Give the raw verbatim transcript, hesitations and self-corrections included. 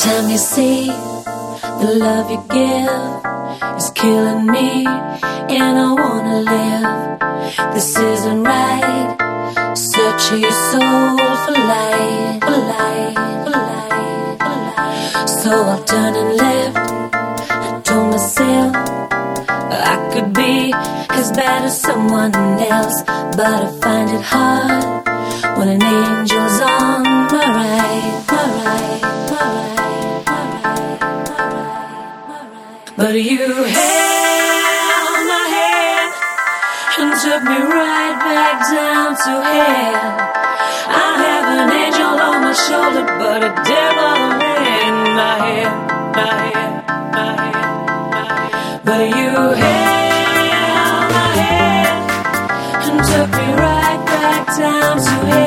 time you see the love you give is killing me, and I wanna live. This isn't right. Search your soul for light, for light, for light, for light. So I turned and left. I told myself I could be as bad as someone else, but I find it hard when an angel's on my right, my right, my right, my right, my right, my right. But you held my hand and took me right back down to hell. I have an angel on my shoulder, but a devil in my head, my head, my head, my head. But you held my hand and took me right back down to hell.